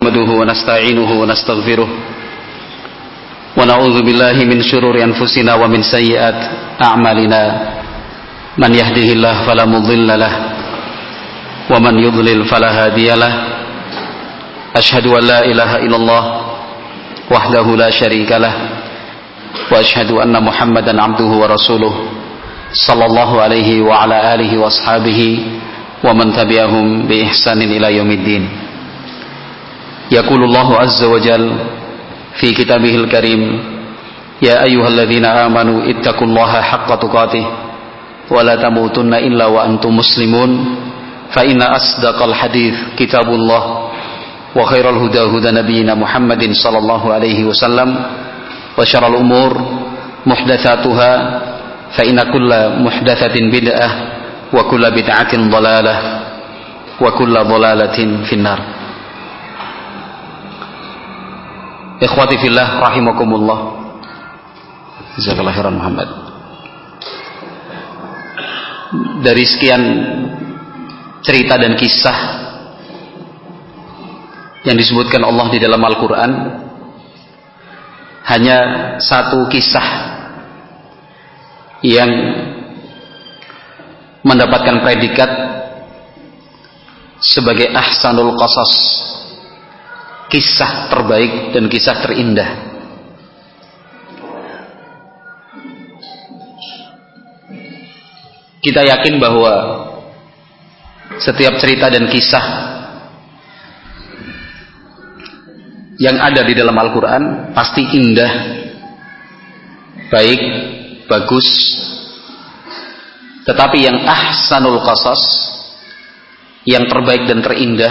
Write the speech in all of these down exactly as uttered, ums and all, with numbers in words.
نحمده ونستعينه ونستغفره ونعوذ بالله من شرور أنفسنا ومن سيئات أعمالنا من يهده الله فلا مضل له ومن يضلل فلا هادي له أشهد أن لا إله إلا الله وحده لا شريك له وأشهد أن محمدا عبده ورسوله صلى الله عليه وعلى آله وأصحابه ومن تبعهم بإحسان إلى يوم الدين. يقول الله عز وجل في كتابه الكريم يا أيها الذين آمنوا اتقوا الله حق تقاته ولا تموتن إلا وأنتم مسلمون فإن أصدق الحديث كتاب الله وخير الهدى هدى نبينا محمد صلى الله عليه وسلم وشر الأمور محدثاتها فإن كل محدثة بدعة وكل بدعة ضلالة وكل ضلالة في النار. Ikhwati fillah rahimakumullah. Jazakallahu khairan Muhammad. Dari sekian cerita dan kisah yang disebutkan Allah di dalam Al-Quran, hanya satu kisah yang mendapatkan predikat sebagai ahsanul qasas, kisah terbaik dan kisah terindah. Kita yakin bahwa setiap cerita dan kisah yang ada di dalam Al-Quran pasti indah, baik, bagus. Tetapi yang ahsanul qasas, yang terbaik dan terindah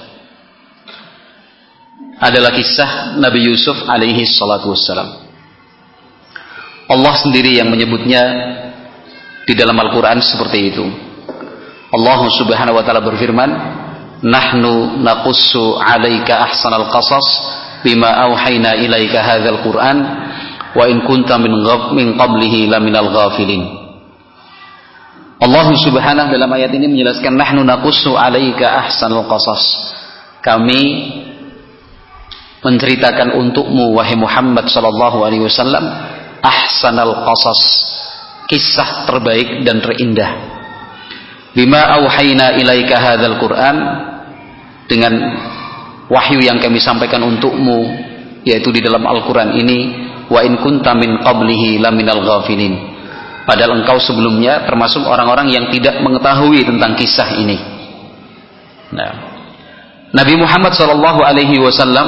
adalah kisah Nabi Yusuf alaihi salatu wassalam. Allah sendiri yang menyebutnya di dalam Al-Quran seperti itu. Allah subhanahu wa ta'ala berfirman, nahnu naqussu alaika ahsanal qasas bima auhayna ilaika hadzal Qur'an wa in kunta min ghaf min qablihi laminal ghafilin. Allah subhanahu dalam ayat ini menjelaskan nahnu naqussu alaika ahsanal qasas. Kami menceritakan untukmu wahai Muhammad sallallahu alaihi wasallam ahsanal qasas, kisah terbaik dan terindah. Bima auhayna ilaika hadzal Qur'an, dengan wahyu yang kami sampaikan untukmu yaitu di dalam Al-Quran ini, wa in kunta min qablihi laminal ghafilin, padahal engkau sebelumnya termasuk orang-orang yang tidak mengetahui tentang kisah ini. Nah, Nabi Muhammad sallallahu alaihi wasallam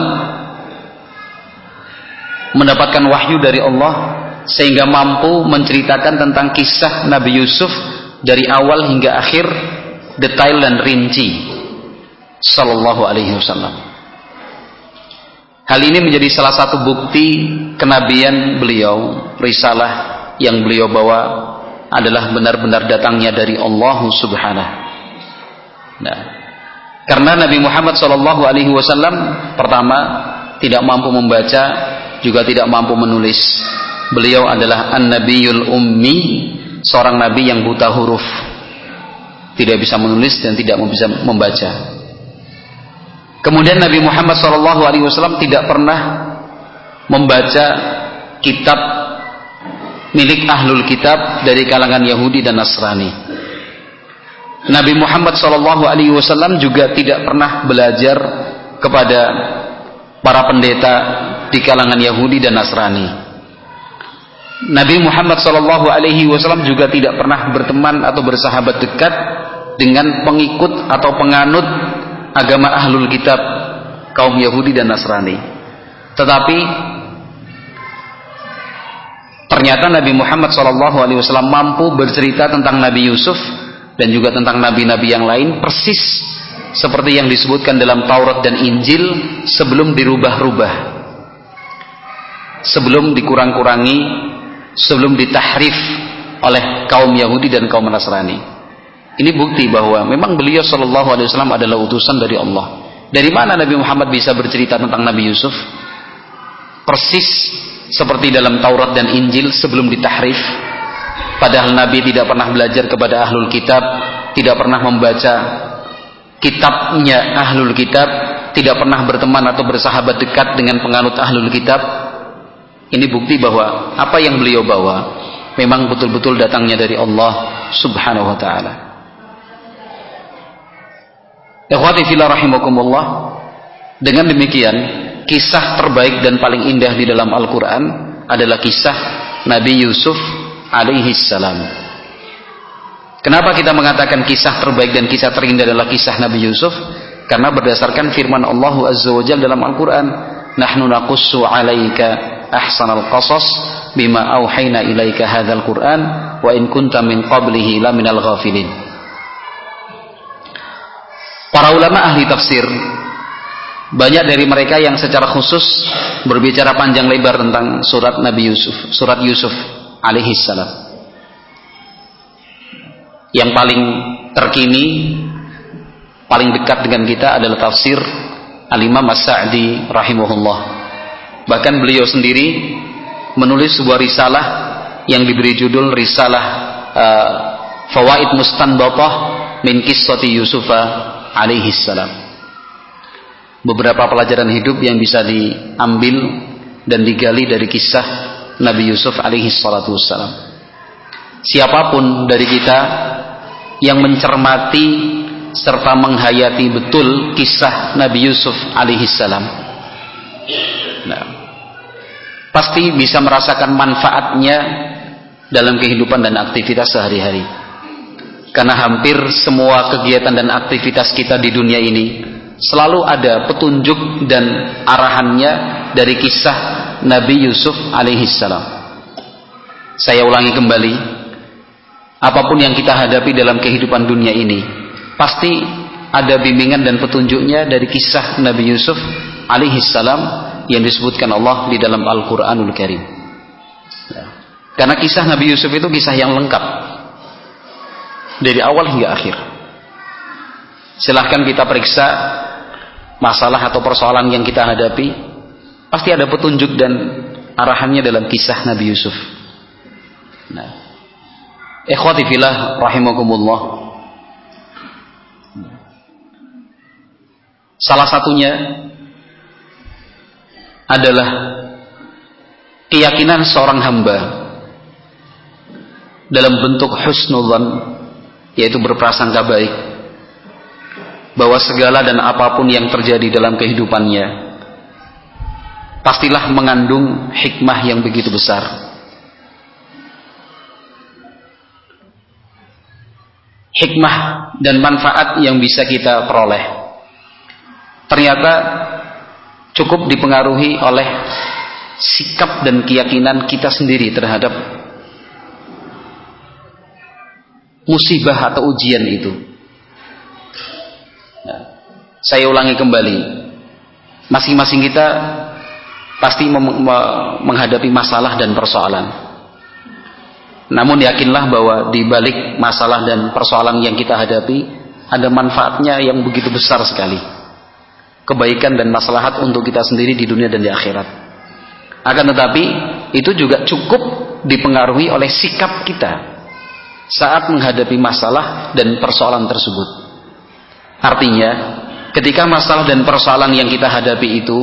mendapatkan wahyu dari Allah sehingga mampu menceritakan tentang kisah Nabi Yusuf dari awal hingga akhir, detail dan rinci, sallallahu alaihi wasallam. Hal ini menjadi salah satu bukti kenabian beliau, risalah yang beliau bawa adalah benar-benar datangnya dari Allah subhanahu. Nah, karena Nabi Muhammad sallallahu alaihi wasallam pertama tidak mampu membaca, juga tidak mampu menulis. Beliau adalah an-nabiyul ummi, seorang nabi yang buta huruf, tidak bisa menulis dan tidak bisa membaca. Kemudian Nabi Muhammad sallallahu alaihi wasallam tidak pernah membaca kitab milik ahlul kitab dari kalangan Yahudi dan Nasrani. Nabi Muhammad sallallahu alaihi wasallam juga tidak pernah belajar kepada para pendeta di kalangan Yahudi dan Nasrani. Nabi Muhammad sallallahu alaihi wasallam juga tidak pernah berteman atau bersahabat dekat dengan pengikut atau penganut agama ahlul kitab, kaum Yahudi dan Nasrani. Tetapi ternyata Nabi Muhammad sallallahu alaihi wasallam mampu bercerita tentang Nabi Yusuf dan juga tentang nabi-nabi yang lain persis seperti yang disebutkan dalam Taurat dan Injil sebelum dirubah-rubah, sebelum dikurang-kurangi, sebelum ditahrif oleh kaum Yahudi dan kaum Nasrani. Ini bukti bahwa memang beliau sallallahu alaihi wasallam adalah utusan dari Allah. Dari mana Nabi Muhammad bisa bercerita tentang Nabi Yusuf? Persis seperti dalam Taurat dan Injil sebelum ditahrif. Padahal Nabi tidak pernah belajar kepada ahlul kitab, tidak pernah membaca kitabnya ahlul kitab, tidak pernah berteman atau bersahabat dekat dengan penganut ahlul kitab. Ini bukti bahwa apa yang beliau bawa memang betul-betul datangnya dari Allah Subhanahu wa ta'ala. Ikhwati fillah rahimakumullah, dengan demikian kisah terbaik dan paling indah di dalam Al-Quran adalah kisah Nabi Yusuf alaihi salam. Kenapa kita mengatakan kisah terbaik dan kisah terindah adalah kisah Nabi Yusuf? Karena berdasarkan firman Allah Azza wa Jalla dalam Al-Quran, nahnu naqussu alaika ahsanal qasas bima auhayna ilaika hadzal Qur'an wa in kunta min qablihi laminal ghafilin. Para ulama ahli tafsir, banyak dari mereka yang secara khusus berbicara panjang lebar tentang surat Nabi Yusuf, surat Yusuf alaihi salam. Yang paling terkini, paling dekat dengan kita adalah tafsir Al-Imam As-Sa'di rahimahullah. Bahkan beliau sendiri menulis sebuah risalah yang diberi judul Risalah uh, Fawaid Mustanbatah min Qissati Yusufa alaihi salam. Beberapa pelajaran hidup yang bisa diambil dan digali dari kisah Nabi Yusuf alaihi salatu wassalam. Siapapun dari kita yang mencermati serta menghayati betul kisah Nabi Yusuf alaihi salam, nah, pasti bisa merasakan manfaatnya dalam kehidupan dan aktivitas sehari-hari. Karena hampir semua kegiatan dan aktivitas kita di dunia ini selalu ada petunjuk dan arahannya dari kisah Nabi Yusuf alaihi salam. Saya ulangi kembali, apapun yang kita hadapi dalam kehidupan dunia ini pasti ada bimbingan dan petunjuknya dari kisah Nabi Yusuf alaihi salam yang disebutkan Allah di dalam Al-Quranul Karim. Karena kisah Nabi Yusuf itu kisah yang lengkap dari awal hingga akhir. Silahkan kita periksa masalah atau persoalan yang kita hadapi, pasti ada petunjuk dan arahannya dalam kisah Nabi Yusuf. Nah, ikhwati fillah rahimakumullah, salah satunya adalah keyakinan seorang hamba dalam bentuk husnudzan, yaitu berprasangka baik bahwa segala dan apapun yang terjadi dalam kehidupannya pastilah mengandung hikmah yang begitu besar. Hikmah dan manfaat yang bisa kita peroleh ternyata cukup dipengaruhi oleh sikap dan keyakinan kita sendiri terhadap musibah atau ujian itu. Nah, saya ulangi kembali, masing-masing kita pasti mem- menghadapi masalah dan persoalan. Namun yakinlah bahwa di balik masalah dan persoalan yang kita hadapi ada manfaatnya yang begitu besar sekali, kebaikan dan maslahat untuk kita sendiri di dunia dan di akhirat. Akan tetapi itu juga cukup dipengaruhi oleh sikap kita saat menghadapi masalah dan persoalan tersebut. Artinya, ketika masalah dan persoalan yang kita hadapi itu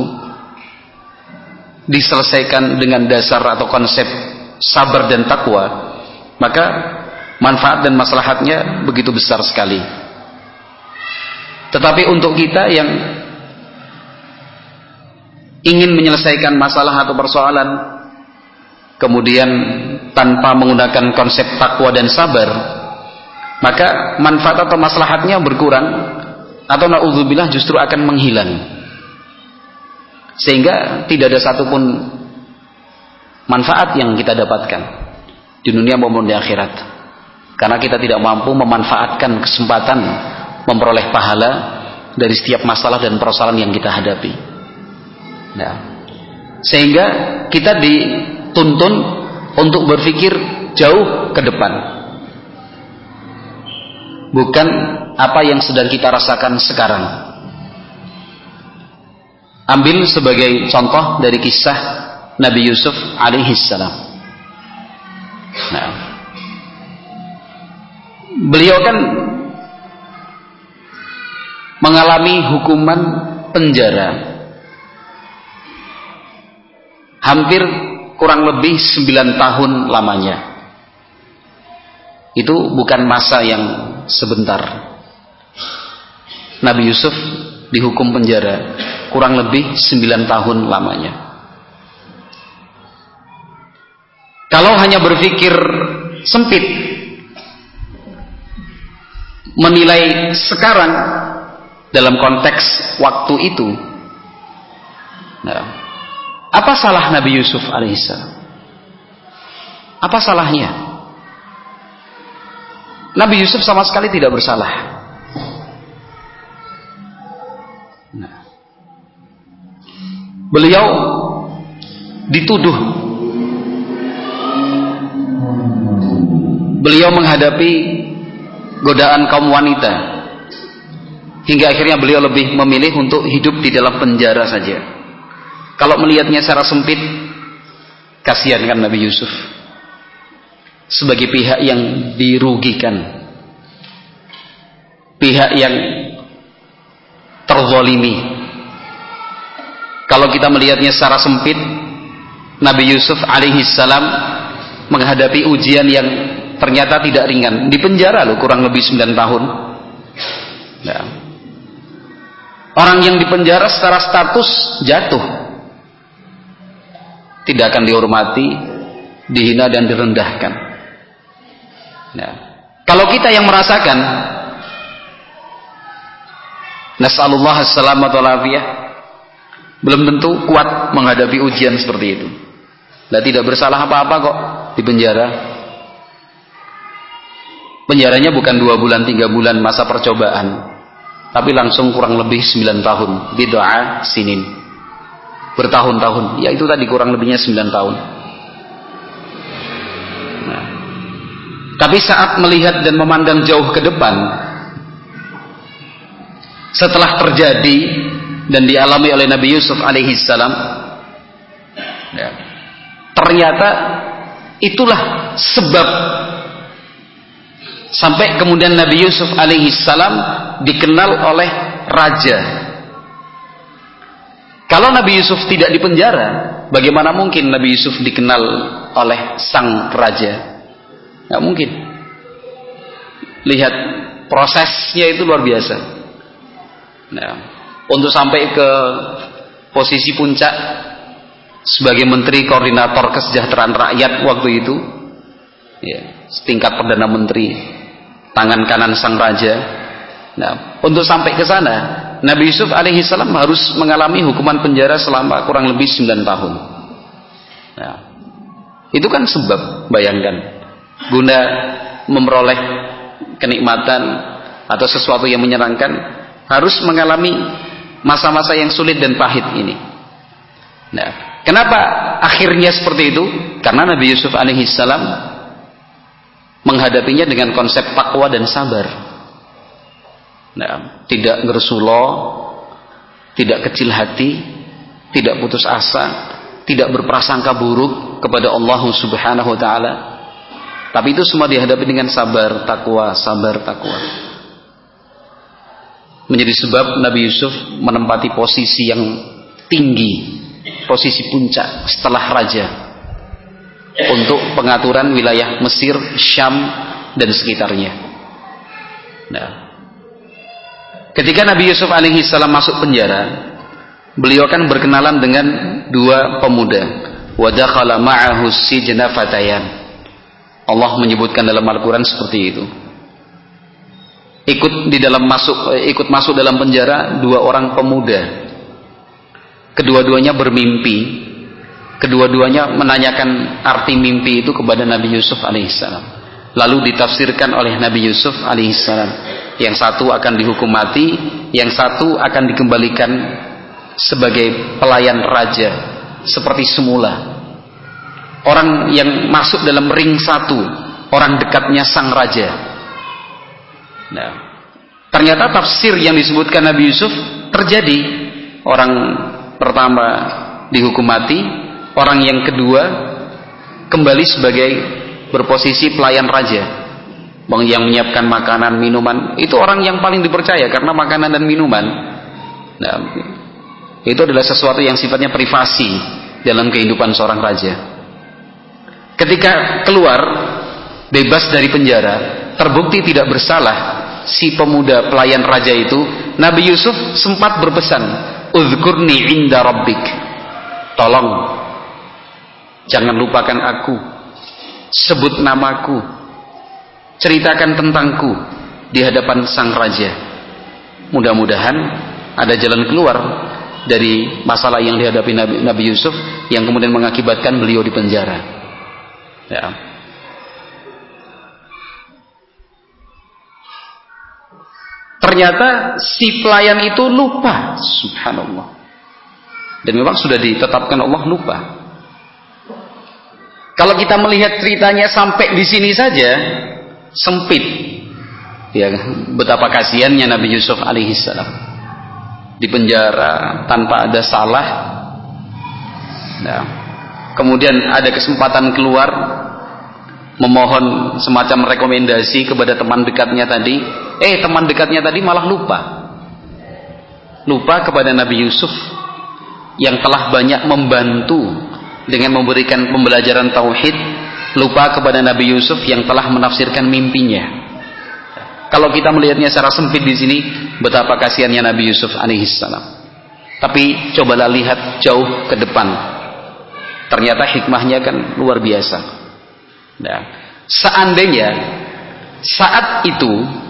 diselesaikan dengan dasar atau konsep sabar dan takwa, maka manfaat dan maslahatnya begitu besar sekali. Tetapi untuk kita yang ingin menyelesaikan masalah atau persoalan kemudian tanpa menggunakan konsep takwa dan sabar, maka manfaat atau maslahatnya berkurang atau na'udzubillah justru akan menghilang, sehingga tidak ada satupun manfaat yang kita dapatkan di dunia maupun di akhirat, karena kita tidak mampu memanfaatkan kesempatan memperoleh pahala dari setiap masalah dan persoalan yang kita hadapi. Nah, sehingga kita dituntun untuk berpikir jauh ke depan, bukan apa yang sedang kita rasakan sekarang. Ambil sebagai contoh dari kisah Nabi Yusuf alaihi salam. Nah, beliau kan mengalami hukuman penjara hampir kurang lebih sembilan tahun lamanya. Itu bukan masa yang sebentar. Nabi Yusuf dihukum penjara kurang lebih sembilan tahun lamanya. Kalau hanya berpikir sempit, menilai sekarang dalam konteks waktu itu, nah, apa salah Nabi Yusuf alaihissalam? Apa salahnya? Nabi Yusuf sama sekali tidak bersalah. Nah, beliau dituduh, beliau menghadapi godaan kaum wanita, hingga akhirnya beliau lebih memilih untuk hidup di dalam penjara saja. Kalau melihatnya secara sempit, kasihan kan Nabi Yusuf sebagai pihak yang dirugikan, pihak yang terzalimi. Kalau kita melihatnya secara sempit, Nabi Yusuf alaihissalam menghadapi ujian yang ternyata tidak ringan, di penjara loh kurang lebih sembilan tahun. Nah, orang yang dipenjara secara status jatuh, tidak akan dihormati, dihina dan direndahkan. Nah, kalau kita yang merasakan, nasallallahu as-salamata wal afiyah, belum tentu kuat menghadapi ujian seperti itu. Nah, tidak bersalah apa-apa kok di penjara. Penjaranya bukan dua bulan, tiga bulan masa percobaan, tapi langsung kurang lebih sembilan tahun, bid'a sinin, bertahun-tahun. Ya itu tadi kurang lebihnya sembilan tahun. Nah, tapi saat melihat dan memandang jauh ke depan, setelah terjadi dan dialami oleh Nabi Yusuf alaihissalam, ya, ternyata itulah sebab sampai kemudian Nabi Yusuf alaihissalam dikenal oleh raja. Kalau Nabi Yusuf tidak dipenjara, bagaimana mungkin Nabi Yusuf dikenal oleh sang raja? Nggak mungkin. Lihat prosesnya itu luar biasa. Nah, untuk sampai ke posisi puncak sebagai Menteri Koordinator Kesejahteraan Rakyat waktu itu, ya, setingkat Perdana Menteri, tangan kanan sang raja. Nah, untuk sampai ke sana, Nabi Yusuf alaihissalam harus mengalami hukuman penjara selama kurang lebih sembilan tahun. Nah, itu kan sebab, bayangkan, guna memperoleh kenikmatan atau sesuatu yang menyenangkan, harus mengalami masa-masa yang sulit dan pahit ini. Nah, kenapa akhirnya seperti itu? Karena Nabi Yusuf alaihissalam menghadapinya dengan konsep takwa dan sabar. Nah, tidak gersulo, tidak kecil hati, tidak putus asa, tidak berprasangka buruk kepada Allah Subhanahu wa taala. Tapi itu semua dihadapi dengan sabar, takwa, sabar, takwa. Menjadi sebab Nabi Yusuf menempati posisi yang tinggi, posisi puncak setelah raja, untuk pengaturan wilayah Mesir, Syam dan sekitarnya. Nah, ketika Nabi Yusuf alaihissalam masuk penjara, beliau akan berkenalan dengan dua pemuda. Wa dakhala ma'ahu sijna fatayan. Allah menyebutkan dalam Al-Quran seperti itu. Ikut di dalam masuk ikut masuk dalam penjara dua orang pemuda. Kedua-duanya bermimpi. Kedua-duanya menanyakan arti mimpi itu kepada Nabi Yusuf alaihissalam. Lalu ditafsirkan oleh Nabi Yusuf alaihissalam. Yang satu akan dihukum mati, yang satu akan dikembalikan sebagai pelayan raja seperti semula. Orang yang masuk dalam ring satu, orang dekatnya sang raja. Nah, ternyata tafsir yang disebutkan Nabi Yusuf terjadi. Orang pertama dihukum mati, orang yang kedua kembali sebagai berposisi pelayan raja, yang menyiapkan makanan, minuman. Itu orang yang paling dipercaya karena makanan dan minuman. Nah, Itu adalah sesuatu yang sifatnya privasi dalam kehidupan seorang raja. Ketika keluar bebas dari penjara, terbukti tidak bersalah si pemuda pelayan raja itu, Nabi Yusuf sempat berpesan, "Udzkurni inda rabbik." Tolong jangan lupakan aku. Sebut namaku. Ceritakan tentangku di hadapan sang raja. Mudah-mudahan ada jalan keluar dari masalah yang dihadapi Nabi, Nabi Yusuf yang kemudian mengakibatkan beliau di penjara. Ya. Ternyata si pelayan itu lupa, subhanallah. Dan memang sudah ditetapkan Allah lupa. Kalau kita melihat ceritanya sampai di sini saja sempit. Ya, betapa kasihannya Nabi Yusuf alaihissalam. Di penjara tanpa ada salah. Nah, kemudian ada kesempatan keluar, memohon semacam rekomendasi kepada teman dekatnya tadi. Eh, teman dekatnya tadi malah lupa. Lupa kepada Nabi Yusuf yang telah banyak membantu dengan memberikan pembelajaran tauhid. Lupa kepada Nabi Yusuf yang telah menafsirkan mimpinya. Kalau kita melihatnya secara sempit di sini, betapa kasihannya Nabi Yusuf alaihissalam. Tapi cobalah lihat jauh ke depan. Ternyata hikmahnya kan luar biasa. Nah, seandainya saat itu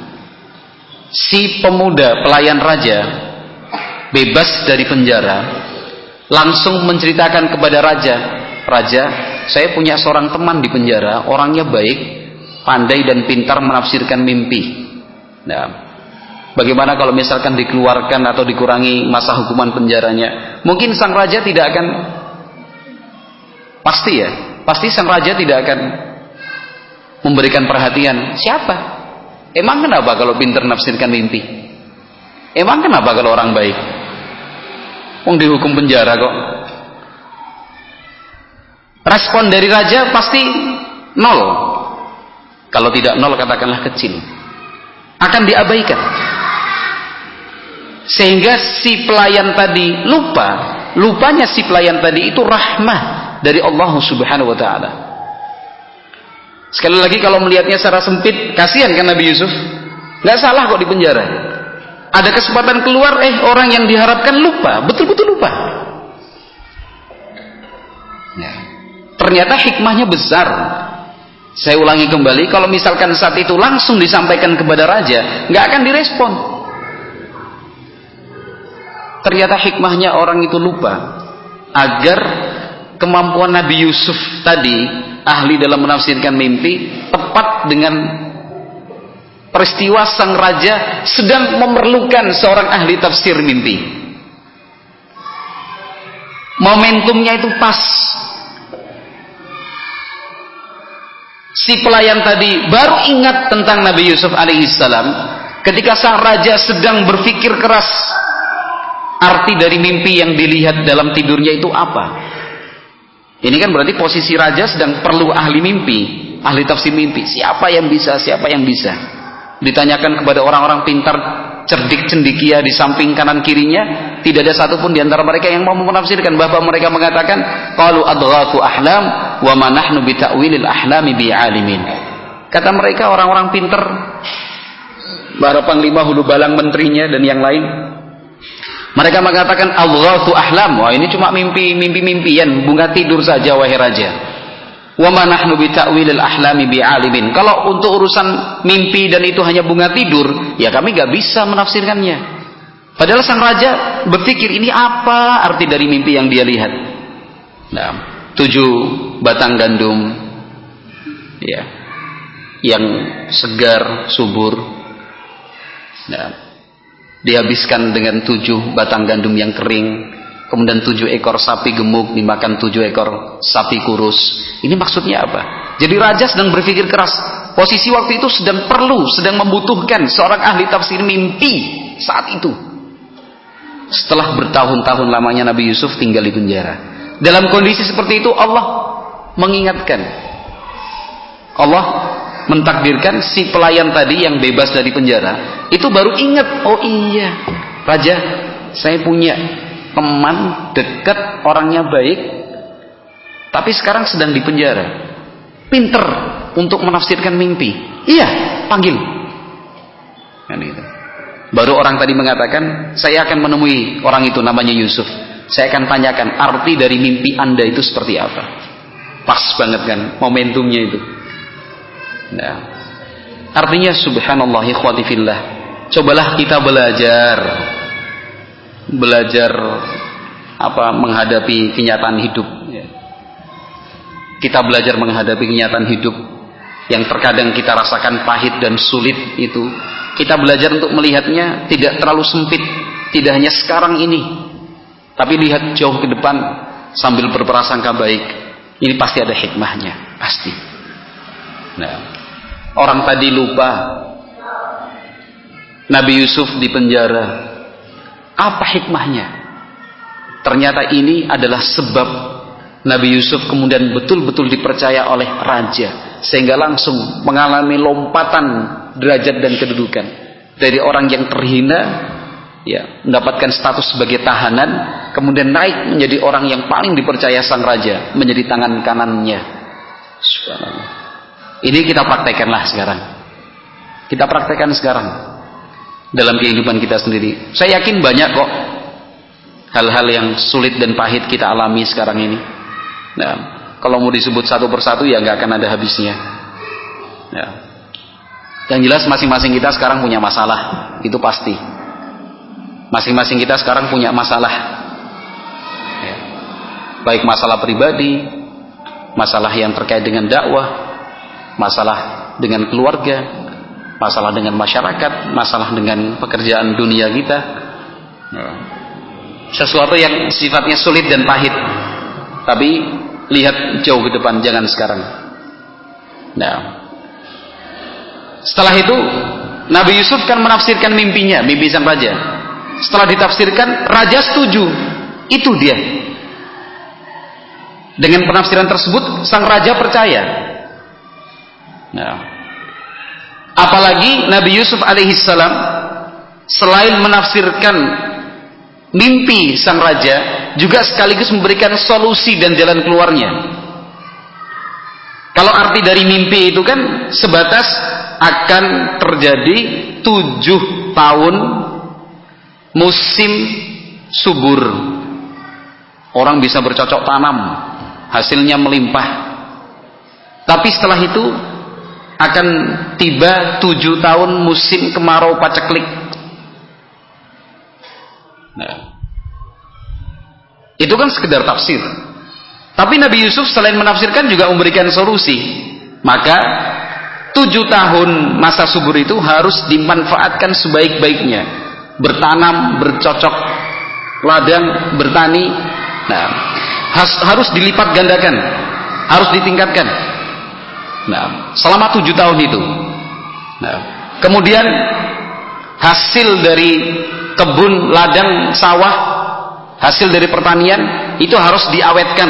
si pemuda pelayan raja bebas dari penjara, langsung menceritakan kepada raja, "Raja, saya punya seorang teman di penjara, orangnya baik, pandai dan pintar menafsirkan mimpi. Nah, bagaimana kalau misalkan dikeluarkan atau dikurangi masa hukuman penjaranya?" Mungkin sang raja tidak akan, pasti ya, pasti sang raja tidak akan memberikan perhatian. Siapa? Emang kenapa kalau pintar menafsirkan mimpi? Emang kenapa kalau orang baik? Wong dihukum penjara kok. Respon dari raja pasti nol. Kalau tidak nol, katakanlah kecil. Akan diabaikan. Sehingga si pelayan tadi lupa. Lupanya si pelayan tadi itu rahmah dari Allah Subhanahu wa taala. Sekali lagi, kalau melihatnya secara sempit, kasihan kan Nabi Yusuf? Nggak salah kok di penjara. Ada kesempatan keluar, eh orang yang diharapkan lupa, betul-betul lupa. Ya. Ternyata hikmahnya besar. Saya ulangi kembali, kalau misalkan saat itu langsung disampaikan kepada raja, nggak akan direspon. Ternyata hikmahnya orang itu lupa, agar kemampuan Nabi Yusuf tadi, ahli dalam menafsirkan mimpi, tepat dengan peristiwa sang raja sedang memerlukan seorang ahli tafsir mimpi. Momentumnya itu pas. Si pelayan tadi baru ingat tentang Nabi Yusuf alaihissalam ketika sang raja sedang berpikir keras arti dari mimpi yang dilihat dalam tidurnya itu apa. Ini kan berarti posisi raja sedang perlu ahli mimpi, ahli tafsir mimpi. Siapa yang bisa, siapa yang bisa. Ditanyakan kepada orang-orang pintar, cerdik cendikia di samping kanan kirinya, tidak ada satupun di antara mereka yang mau menafsirkan. Bahkan mereka mengatakan, qalu adghathu ahlam wa ma nahnu bi ta'wilil ahlami bi alimin. Kata mereka, orang-orang pintar, para panglima hulu balang menterinya dan yang lain, mereka mengatakan adghathu ahlam. Wah, ini cuma mimpi mimpi mimpian, bunga tidur saja wahai raja. Wa ma nahnu bi ta'wilil ahlami bi alimin. Kalau untuk urusan mimpi dan itu hanya bunga tidur, ya kami gak bisa menafsirkannya. Padahal sang raja berpikir, ini apa arti dari mimpi yang dia lihat? Nah, tujuh batang gandum, ya, yang segar subur, nah, dihabiskan dengan tujuh batang gandum yang kering. Kemudian tujuh ekor sapi gemuk dimakan tujuh ekor sapi kurus. Ini maksudnya apa? Jadi raja sedang berpikir keras. Posisi waktu itu sedang perlu, sedang membutuhkan seorang ahli tafsir mimpi saat itu. Setelah bertahun-tahun lamanya Nabi Yusuf tinggal di penjara. Dalam kondisi seperti itu Allah mengingatkan. Allah mentakdirkan si pelayan tadi yang bebas dari penjara itu baru ingat, oh iya, raja, saya punya teman dekat, orangnya baik, tapi sekarang sedang di penjara. Pinter untuk menafsirkan mimpi. Iya, panggil. Kan gitu. Baru orang tadi mengatakan, saya akan menemui orang itu namanya Yusuf. Saya akan tanyakan arti dari mimpi Anda itu seperti apa. Pas banget kan momentumnya itu. Nah, artinya subhanallah ikhwati fillah. Cobalah kita belajar belajar apa menghadapi kenyataan hidup. Kita belajar menghadapi kenyataan hidup yang terkadang kita rasakan pahit dan sulit itu. Kita belajar untuk melihatnya tidak terlalu sempit, tidak hanya sekarang ini, tapi lihat jauh ke depan sambil berprasangka baik. Ini pasti ada hikmahnya, pasti. Nah, orang tadi lupa Nabi Yusuf di penjara. Apa hikmahnya? Ternyata ini adalah sebab Nabi Yusuf kemudian betul-betul dipercaya oleh raja, sehingga langsung mengalami lompatan derajat dan kedudukan dari orang yang terhina, ya, mendapatkan status sebagai tahanan, kemudian naik menjadi orang yang paling dipercaya sang raja, menjadi tangan kanannya. Subhanallah. Ini kita praktekkanlah sekarang. Kita praktekkan sekarang dalam kehidupan kita sendiri. Saya yakin banyak kok hal-hal yang sulit dan pahit kita alami sekarang ini. Nah, kalau mau disebut satu persatu ya nggak akan ada habisnya. Ya. Yang jelas masing-masing kita sekarang punya masalah, itu pasti. Masing-masing kita sekarang punya masalah, ya. Baik masalah pribadi, masalah yang terkait dengan dakwah, masalah dengan keluarga, masalah dengan masyarakat, masalah dengan pekerjaan dunia kita. Ya. Sesuatu yang sifatnya sulit dan pahit, tapi lihat jauh ke depan, jangan sekarang. Nah, setelah itu Nabi Yusuf kan menafsirkan mimpinya, mimpi sang raja. Setelah ditafsirkan, raja setuju. Itu dia. Dengan penafsiran tersebut, sang raja percaya. Nah, apalagi Nabi Yusuf alaihissalam selain menafsirkan mimpi sang raja, juga sekaligus memberikan solusi dan jalan keluarnya. Kalau arti dari mimpi itu kan sebatas akan terjadi tujuh tahun musim subur. Orang bisa bercocok tanam, hasilnya melimpah. Tapi setelah itu akan tiba tujuh tahun musim kemarau paceklik. Nah, itu kan sekedar tafsir. Tapi Nabi Yusuf selain menafsirkan juga memberikan solusi. Maka tujuh tahun masa subur itu harus dimanfaatkan sebaik-baiknya. Bertanam, bercocok ladang, bertani. Nah, harus dilipat gandakan, harus ditingkatkan. Nah, selama tujuh tahun itu. Nah, kemudian hasil dari kebun, ladang, sawah, hasil dari pertanian itu harus diawetkan.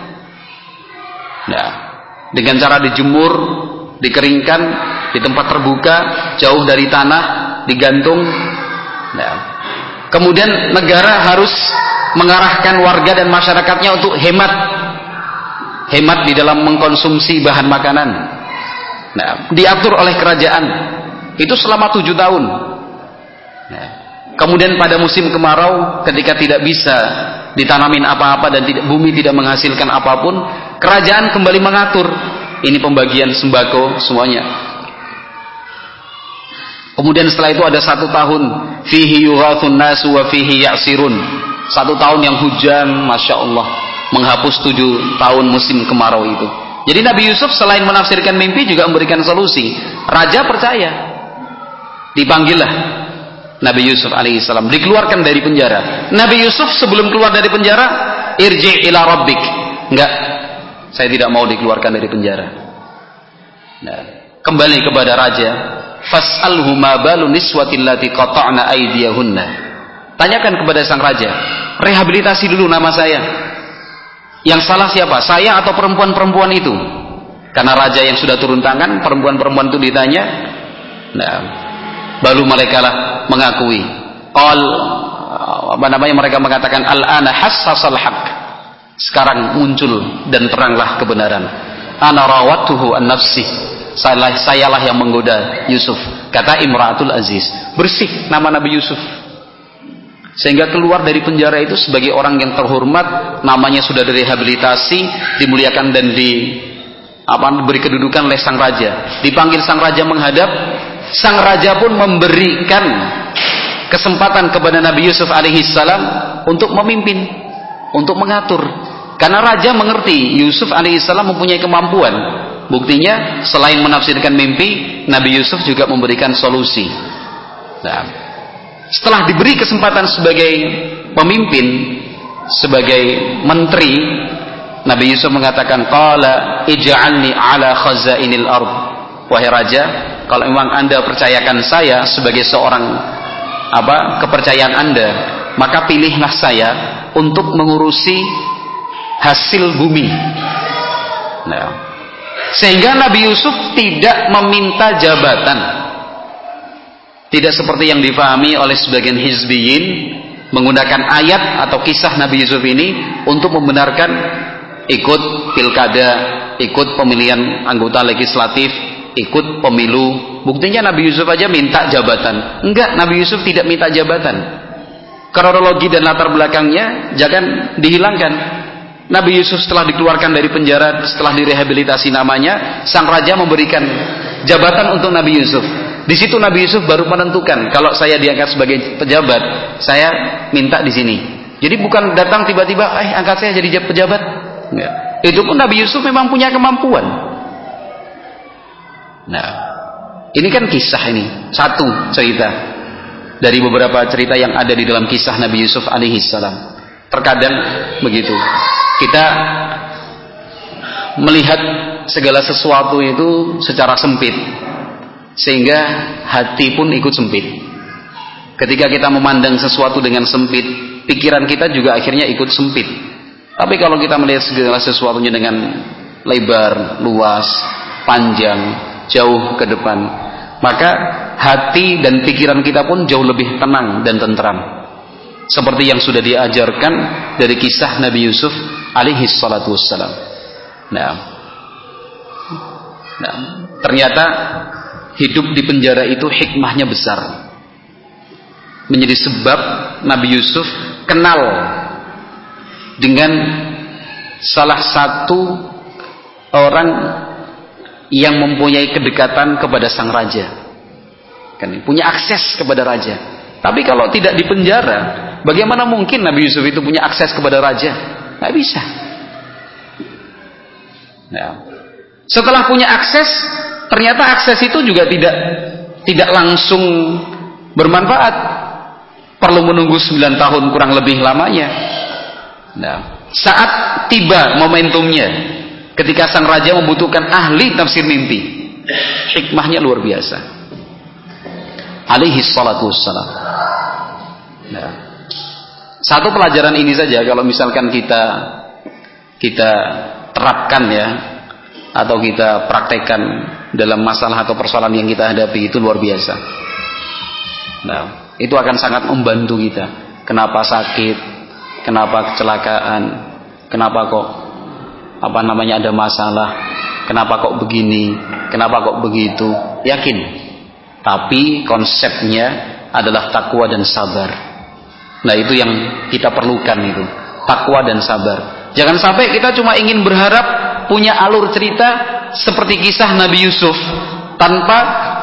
Nah, dengan cara dijemur, dikeringkan di tempat terbuka, jauh dari tanah, digantung. Nah, kemudian negara harus mengarahkan warga dan masyarakatnya untuk hemat, hemat di dalam mengkonsumsi bahan makanan. Nah, diatur oleh kerajaan itu selama tujuh tahun. Nah, kemudian pada musim kemarau, ketika tidak bisa ditanamin apa-apa dan tidak, bumi tidak menghasilkan apapun, kerajaan kembali mengatur. Ini pembagian sembako semuanya. Kemudian setelah itu ada satu tahun, fihi yughathun nasu wa fihi ya'sirun. Satu tahun yang hujan, masya Allah, menghapus tujuh tahun musim kemarau itu. Jadi Nabi Yusuf selain menafsirkan mimpi juga memberikan solusi. Raja percaya, dipanggillah Nabi Yusuf alaihissalam, dikeluarkan dari penjara. Nabi Yusuf sebelum keluar dari penjara, irji' ila rabbik. Enggak, saya tidak mau dikeluarkan dari penjara. Nah, kembali kepada raja. Fas'alhu ma balu niswatil lati qata'na aydiyahunna. Tanyakan kepada sang raja, rehabilitasi dulu nama saya. Yang salah siapa? Saya atau perempuan-perempuan itu? Karena raja yang sudah turun tangan, perempuan-perempuan itu ditanya. Nah, baru mereka lah mengakui. Qal apa namanya mereka mengatakan al-ana hassasal haq. Sekarang muncul dan teranglah kebenaran. Ana rawatuhu an nafsi. Sayalah, sayalah yang menggoda Yusuf. Kata Imra'atul Aziz. Bersih nama Nabi Yusuf. Sehingga keluar dari penjara itu sebagai orang yang terhormat, namanya sudah direhabilitasi, dimuliakan dan di apa beri kedudukan oleh sang raja. Dipanggil sang raja menghadap, sang raja pun memberikan kesempatan kepada Nabi Yusuf alaihi salam untuk memimpin, untuk mengatur. Karena raja mengerti Yusuf alaihi salam mempunyai kemampuan. Buktinya selain menafsirkan mimpi, Nabi Yusuf juga memberikan solusi. Nah, setelah diberi kesempatan sebagai pemimpin, sebagai menteri, Nabi Yusuf mengatakan, qala ij'alni ala khazainil ardh. Wahai raja, kalau memang Anda percayakan saya sebagai seorang apa kepercayaan Anda, maka pilihlah saya untuk mengurusi hasil bumi. Nah, sehingga Nabi Yusuf tidak meminta jabatan. Tidak seperti yang difahami oleh sebagian hizbiyin, menggunakan ayat atau kisah Nabi Yusuf ini untuk membenarkan ikut pilkada, ikut pemilihan anggota legislatif, ikut pemilu. Buktinya Nabi Yusuf aja minta jabatan. Enggak, Nabi Yusuf tidak minta jabatan. Kronologi dan latar belakangnya jangan dihilangkan. Nabi Yusuf setelah dikeluarkan dari penjara, setelah direhabilitasi namanya, sang raja memberikan jabatan untuk Nabi Yusuf. Di situ Nabi Yusuf baru menentukan, kalau saya diangkat sebagai pejabat, saya minta di sini. Jadi bukan datang tiba-tiba, eh angkat saya jadi pejabat. Enggak. Itu pun Nabi Yusuf memang punya kemampuan. Nah, ini kan kisah ini, satu cerita dari beberapa cerita yang ada di dalam kisah Nabi Yusuf alaihi salam. Terkadang begitu. Kita melihat segala sesuatu itu secara sempit, sehingga hati pun ikut sempit. Ketika kita memandang sesuatu dengan sempit, pikiran kita juga akhirnya ikut sempit. Tapi kalau kita melihat segala sesuatunya dengan lebar, luas, panjang, jauh ke depan, maka hati dan pikiran kita pun jauh lebih tenang dan tentram. Seperti yang sudah diajarkan dari kisah Nabi Yusuf alaihi salatu wassalam. Nah, nah, ternyata hidup di penjara itu hikmahnya besar. Menjadi sebab Nabi Yusuf kenal dengan salah satu orang yang mempunyai kedekatan kepada sang raja. Kan, punya akses kepada raja. Tapi kalau tidak di penjara, bagaimana mungkin Nabi Yusuf itu punya akses kepada raja? Nggak bisa. Nah, setelah punya akses, ternyata akses itu juga tidak tidak langsung bermanfaat. Perlu menunggu sembilan tahun kurang lebih lamanya. Nah, saat tiba momentumnya, ketika sang raja membutuhkan ahli tafsir mimpi, hikmahnya luar biasa. Alaihi salatu wassalam. Nah, satu pelajaran ini saja kalau misalkan kita kita terapkan ya, atau kita praktekkan dalam masalah atau persoalan yang kita hadapi, itu luar biasa. Nah, itu akan sangat membantu kita. Kenapa sakit? Kenapa kecelakaan? Kenapa kok apa namanya ada masalah? Kenapa kok begini? Kenapa kok begitu? Yakin. Tapi konsepnya adalah takwa dan sabar. Nah, itu yang kita perlukan itu, takwa dan sabar. Jangan sampai kita cuma ingin berharap punya alur cerita seperti kisah Nabi Yusuf tanpa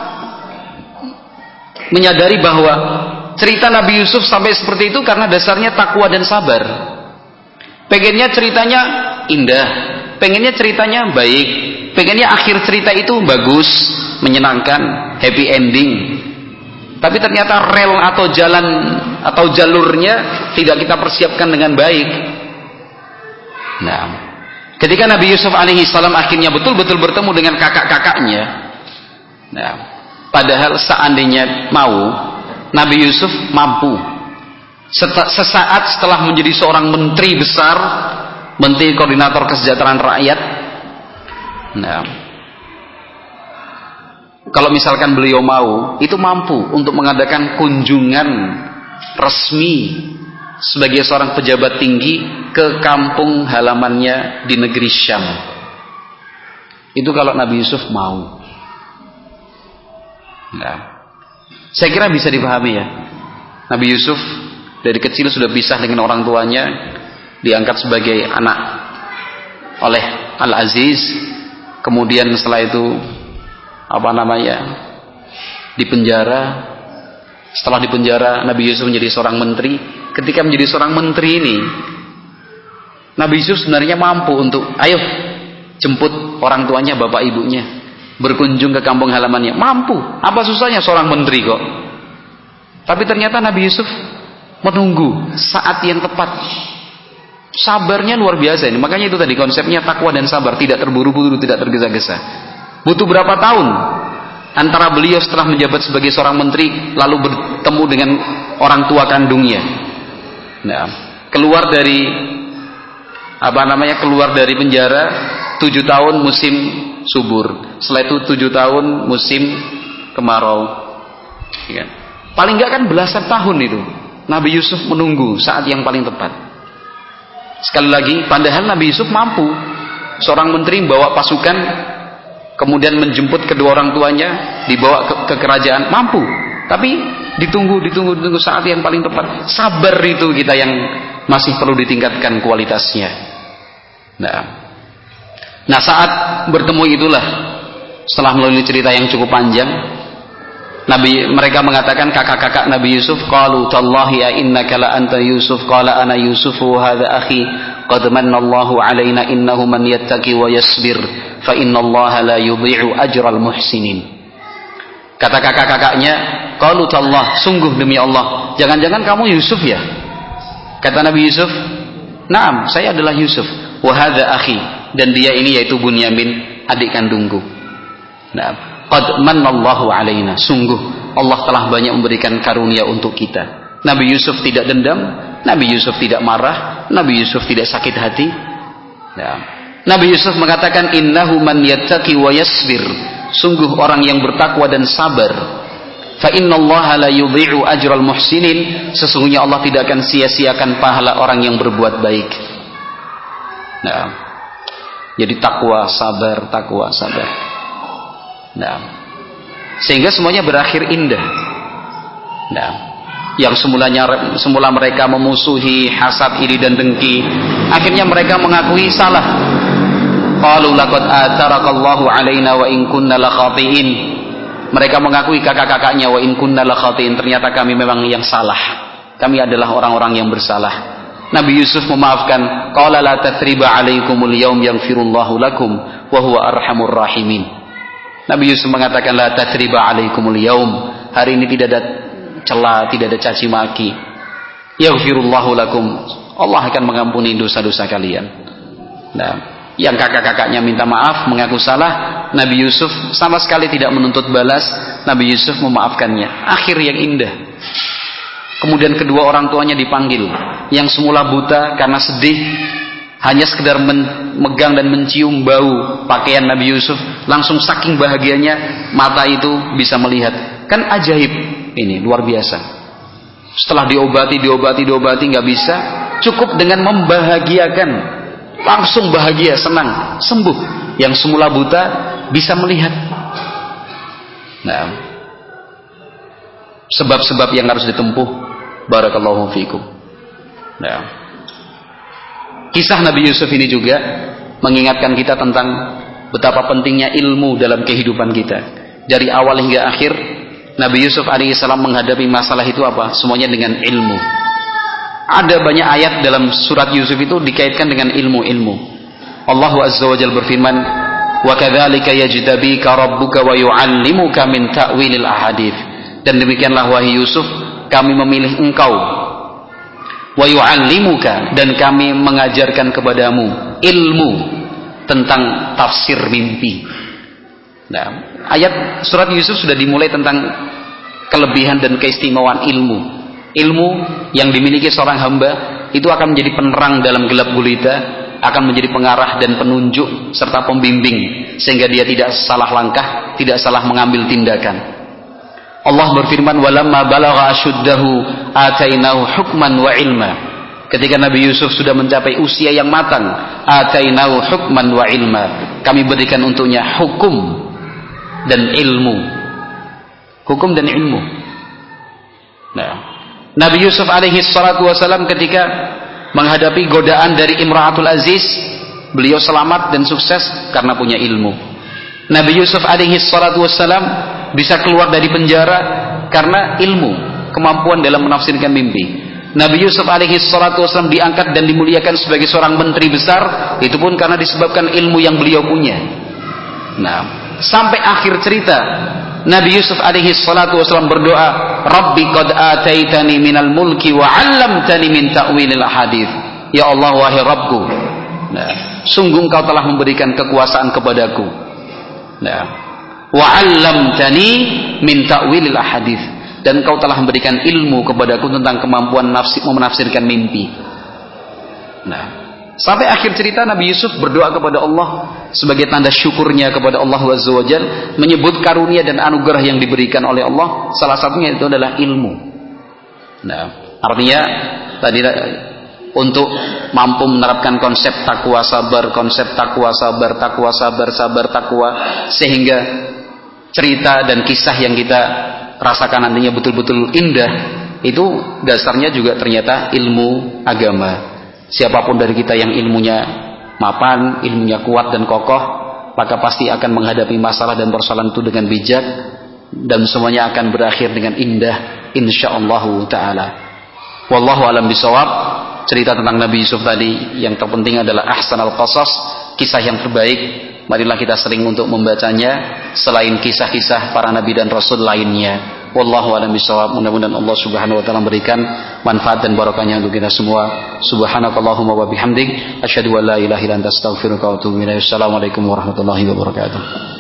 menyadari bahwa cerita Nabi Yusuf sampai seperti itu karena dasarnya takwa dan sabar. Pengennya ceritanya indah, pengennya ceritanya baik, pengennya akhir cerita itu bagus, menyenangkan, happy ending. Tapi ternyata rel atau jalan atau jalurnya tidak kita persiapkan dengan baik. Nah, ketika Nabi Yusuf alaihi salam akhirnya betul-betul bertemu dengan kakak-kakaknya, nah, padahal seandainya mau, Nabi Yusuf mampu sesaat setelah menjadi seorang menteri besar, menteri koordinator kesejahteraan rakyat. Nah, kalau misalkan beliau mau, itu mampu untuk mengadakan kunjungan resmi sebagai seorang pejabat tinggi ke kampung halamannya di negeri Syam. Itu kalau Nabi Yusuf mau. Nah, saya kira bisa dipahami ya. Nabi Yusuf dari kecil sudah pisah dengan orang tuanya, diangkat sebagai anak oleh Al-Aziz. Kemudian setelah itu apa namanya? dipenjara. Setelah dipenjara, Nabi Yusuf menjadi seorang menteri. Ketika menjadi seorang menteri ini, Nabi Yusuf sebenarnya mampu untuk, ayo jemput orang tuanya, bapak ibunya, berkunjung ke kampung halamannya. Mampu. Apa susahnya seorang menteri kok? Tapi ternyata Nabi Yusuf menunggu saat yang tepat. Sabarnya luar biasa ini. Makanya itu tadi konsepnya takwa dan sabar, tidak terburu-buru, tidak tergesa-gesa. Butuh berapa tahun antara beliau setelah menjabat sebagai seorang menteri lalu bertemu dengan orang tua kandungnya. Nah, keluar dari apa namanya keluar dari penjara tujuh tahun musim subur. Setelah itu tujuh tahun musim kemarau. Ya. Paling enggak kan belasan tahun itu Nabi Yusuf menunggu saat yang paling tepat. Sekali lagi, padahal Nabi Yusuf mampu seorang menteri membawa pasukan, kemudian menjemput kedua orang tuanya, dibawa ke, ke kerajaan, mampu. Tapi ditunggu, ditunggu, ditunggu saat yang paling tepat. Sabar itu kita yang masih perlu ditingkatkan kualitasnya. Nah, nah saat bertemu itulah, setelah melalui cerita yang cukup panjang, Nabi mereka mengatakan kakak-kakak Nabi Yusuf, qalu tallahi a innaka la anta Yusuf, qala ana Yusufu hadza akhi qad manna Allahu alaina innahu man yattaqi wa yasbir fa innallaha la yudhi'u ajral muhsinin. Kata kakak-kakaknya, qalu tallah, sungguh demi Allah, jangan-jangan kamu Yusuf ya? Kata Nabi Yusuf, "Na'am, saya adalah Yusuf. Wa hadza akhi," dan dia ini yaitu Bunyamin, adik kandungku. Nah, qad manallahu alaina, sungguh Allah telah banyak memberikan karunia untuk kita. Nabi Yusuf tidak dendam, Nabi Yusuf tidak marah, Nabi Yusuf tidak sakit hati. Nah, Nabi Yusuf mengatakan, innahu man yattaqi wa yasbir, sungguh orang yang bertakwa dan sabar. Fa innallaha la yudhi'u ajral muhsinin, sesungguhnya Allah tidak akan sia-siakan pahala orang yang berbuat baik. Nah, jadi takwa, sabar, takwa, sabar. Nah, sehingga semuanya berakhir indah. Nah, yang semulanya semula mereka memusuhi, hasad, iri dan dengki, akhirnya mereka mengakui salah. Qalu laqad atarakallahu alaina wa in kunna lakhatiin. Mereka mengakui kakak-kakaknya, wa in kunna lakhatiin, ternyata kami memang yang salah. Kami adalah orang-orang yang bersalah. Nabi Yusuf memaafkan. Qala la tathriba alaikumul yaum yaghfirullahu lakum wa huwa arhamur rahimin. Nabi Yusuf mengatakan, la tathriba alaikumul yaum, hari ini tidak ada celah, tidak ada caci maki. Yaghfirullahu lakum, Allah akan mengampuni dosa-dosa kalian. Nah, yang kakak-kakaknya minta maaf, mengaku salah, Nabi Yusuf sama sekali tidak menuntut balas. Nabi Yusuf memaafkannya. Akhir yang indah. Kemudian kedua orang tuanya dipanggil. Yang semula buta karena sedih, hanya sekedar memegang dan mencium bau pakaian Nabi Yusuf, langsung saking bahagianya mata itu bisa melihat. Kan ajaib ini, luar biasa. Setelah diobati, diobati, diobati nggak bisa, cukup dengan membahagiakan, langsung bahagia, senang, sembuh. Yang semula buta bisa melihat. Nah, sebab-sebab yang harus ditempuh. Barakallahu fiikum. Nah, kisah Nabi Yusuf ini juga mengingatkan kita tentang betapa pentingnya ilmu dalam kehidupan kita. Dari awal hingga akhir, Nabi Yusuf alaihissalam menghadapi masalah itu apa? Semuanya dengan ilmu. Ada banyak ayat dalam surat Yusuf itu dikaitkan dengan ilmu-ilmu. Allah Azza wa Jalla berfirman, "Wa kadzalika yajtabika rabbuka wa yu'allimuka min ta'wilil ahadits." Dan demikianlah wahai Yusuf, kami memilih engkau, wa yu'allimuka, dan kami mengajarkan kepadamu ilmu tentang tafsir mimpi. Nah, ayat surat Yusuf sudah dimulai tentang kelebihan dan keistimewaan ilmu. Ilmu yang dimiliki seorang hamba itu akan menjadi penerang dalam gelap gulita, akan menjadi pengarah dan penunjuk serta pembimbing, sehingga dia tidak salah langkah, tidak salah mengambil tindakan. Allah berfirman, walamma balagha asyuddahu atainahu hukman wa ilma. Ketika Nabi Yusuf sudah mencapai usia yang matang, atainahu hukman wa ilma, kami berikan untuknya hukum dan ilmu. Hukum dan ilmu. Nah, Nabi Yusuf alaihi salatu wasalam ketika menghadapi godaan dari Imra'atul Aziz, beliau selamat dan sukses karena punya ilmu. Nabi Yusuf alaihi salatu wasalam bisa keluar dari penjara karena ilmu, kemampuan dalam menafsirkan mimpi. Nabi Yusuf alaihi salatu wasallam diangkat dan dimuliakan sebagai seorang menteri besar, itu pun karena disebabkan ilmu yang beliau punya. Nah, sampai akhir cerita Nabi Yusuf alaihi salatu wasallam berdoa, Rabbi qad ataitani minal mulki wa 'allamtani min ta'wilil ahadits. Ya Allah, wahai Rabbku, nah, sungguh Engkau telah memberikan kekuasaan kepadaku. Nah, wa 'allamtani min ta'wilil ahadits. Dan Engkau telah memberikan ilmu kepadaku tentang kemampuan nafsi, menafsirkan mimpi. Nah, sampai akhir cerita Nabi Yusuf berdoa kepada Allah sebagai tanda syukurnya kepada Allah Azza wa Jalla, menyebut karunia dan anugerah yang diberikan oleh Allah. Salah satunya itu adalah ilmu. Nah, artinya tadi untuk mampu menerapkan konsep takwa sabar, konsep takwa sabar, takwa sabar, sabar takwa, sehingga cerita dan kisah yang kita rasakan nantinya betul-betul indah, itu dasarnya juga ternyata ilmu agama. Siapapun dari kita yang ilmunya mapan, ilmunya kuat dan kokoh, maka pasti akan menghadapi masalah dan persoalan itu dengan bijak, dan semuanya akan berakhir dengan indah insyaallah taala. Wallahu alam bisawab. Cerita tentang Nabi Yusuf tadi yang terpenting adalah ahsanal qasas, kisah yang terbaik. Marilah kita sering untuk membacanya selain kisah-kisah para nabi dan rasul lainnya. Wallahu a'lam bishawab. Mudah-mudahan Allah Subhanahu wa taala memberikan manfaat dan barokahnya untuk kita semua. Subhanakallahumma wa bihamdik, asyhadu an la ilaha illa anta astaghfiruka wa atubu ilaik. Assalamualaikum warahmatullahi wabarakatuh.